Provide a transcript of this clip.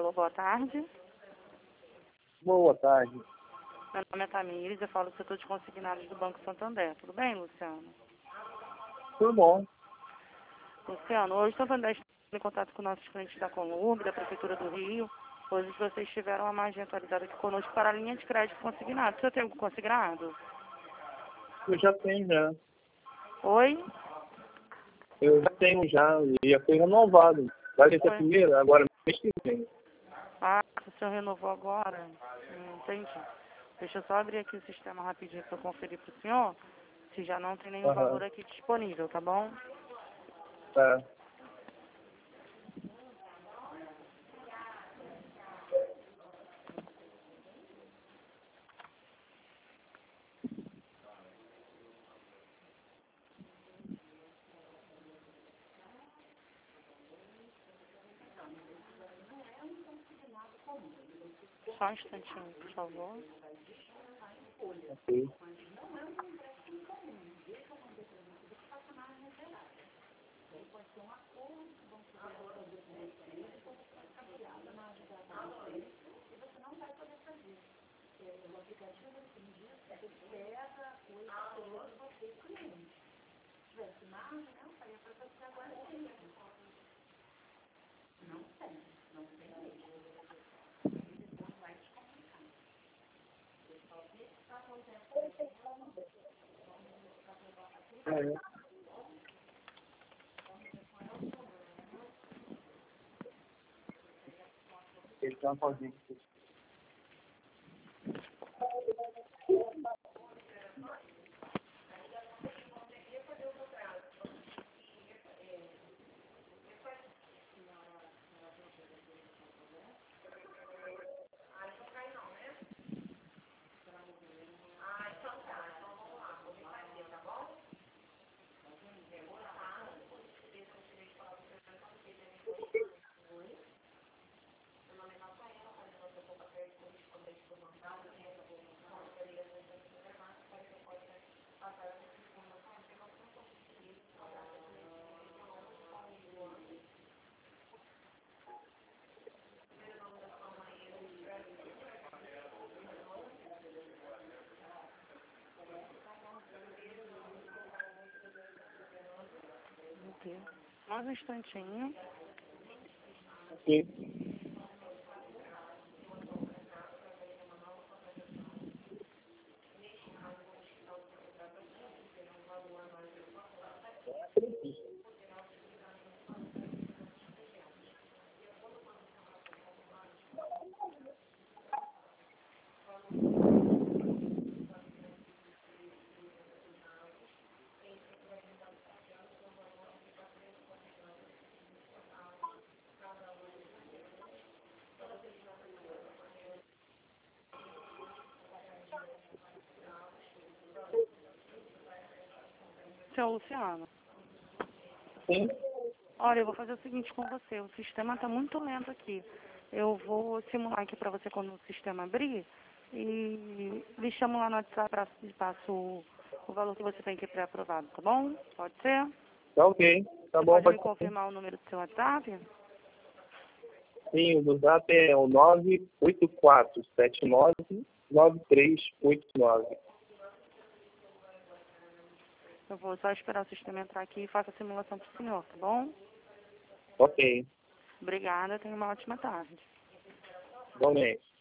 Alô, boa tarde. Boa tarde. Meu nome é Tamires, eu falo do setor de consignados do Banco Santander. Tudo bem, Luciano? Tudo bom. Luciano, hoje o Santander está em contato com nossos clientes da Conurb, da Prefeitura do Rio. Hoje vocês tiveram uma margem atualizada aqui conosco para a linha de crédito consignado. Você tem algum consignado? Eu já tenho já. Oi? Eu já tenho já. E já foi renovado. Vai ser a Foi. primeira, agora mês que vem. Ah, o senhor renovou agora? Entendi. Deixa eu só abrir aqui o sistema rapidinho para conferir para o senhor se já não tem nenhum valor aqui disponível, tá bom? Tá. Só um instantinho, por favor. Ok. Ele tem uma pausinha aqui. Ok. Mais um instantinho. Ok. Seu Luciano, Sim. olha, eu vou fazer o seguinte com você. O sistema está muito lento aqui. Eu vou simular aqui para você quando o sistema abrir e lhe chamo lá no WhatsApp e passo o valor que você tem que pré-aprovado, tá bom? Pode ser? Tá ok. Tá Você bom. pode me Pode ser. confirmar o número do seu WhatsApp? Sim, o zap é o 984799389. Eu vou só esperar o sistema entrar aqui e faço a simulação para o senhor, tá bom? Ok. Obrigada, tenha uma ótima tarde. Igualmente.